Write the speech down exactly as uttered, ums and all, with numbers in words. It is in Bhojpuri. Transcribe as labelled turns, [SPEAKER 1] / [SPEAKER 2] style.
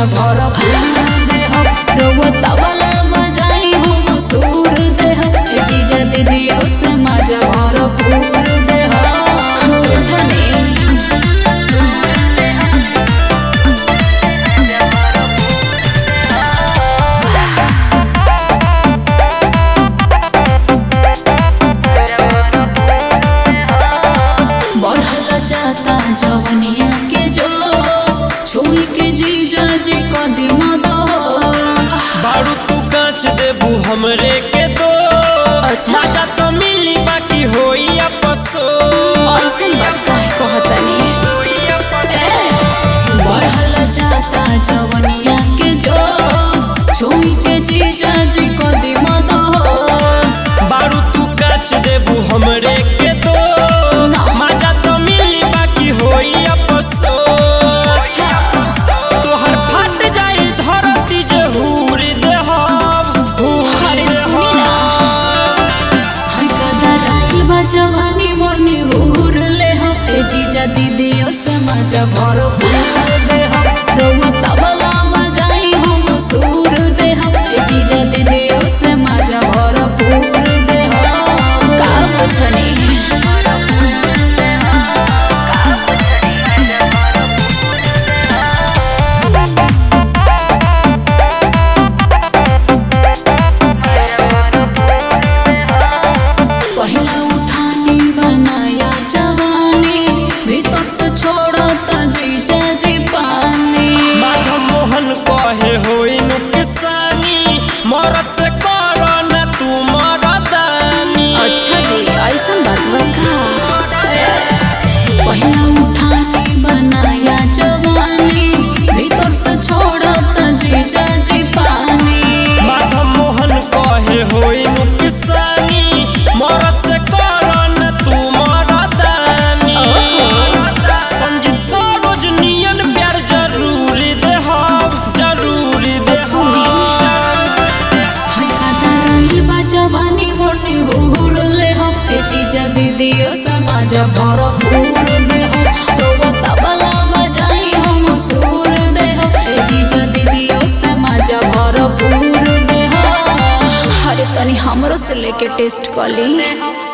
[SPEAKER 1] भरपूर देह रउआ तबला बजाई हम सुर देह जीजा दीदियों से मजा भरपूर देह बुझनी जाता जवनिया के जोश छुई के जीजा जी कदी मदोस
[SPEAKER 2] बारू तू कांच देबू हमरे के दो
[SPEAKER 1] अच्छा
[SPEAKER 2] मजा तो मिली बाकी होई अपसो
[SPEAKER 1] ऐसे बात काहे कहतनी बढ़ल जाता जवनिया के जोश छुई के जीजा जी कदी मदोस
[SPEAKER 2] बारू तू कांच देबू हमरे के दो मजा तो मिली बाकी होई अपसो तोहर फट जाई धरती जहूर देहब
[SPEAKER 1] अरे सुनी ना हाय कदराइल बा जवानी मोरनी हुर ले हम ए जीजा दीदियों से मजा भरपूर दे हम रउआ तबला बजाई हम सुर दे हम ए जीजा दीदियों से मजा भरपूर दे हम का बचनी
[SPEAKER 2] कहे होई नुकसानी मरद से करो न तू मरदानी
[SPEAKER 1] अच्छा जी ऐसा बात बका पहिला उठानी बनाया जवानी भीतर से छोड़त जीजा जी पानी
[SPEAKER 2] माधव मोहन कहे होई नुकसानी मरद से करो न तू मरदानी संजीत सरोज नियन प्यार जरूरी देहब जरूरी
[SPEAKER 1] जवानी मोरनी हुर ले हम ए जीजा दीदियों समाज भरपूर दे हम रउआ तबला बजाई हम सुर दे हम ए जीजा दीदियों समाज भरपूर दे हम अरे तनी हमरो से लेके टेस्ट कर ली।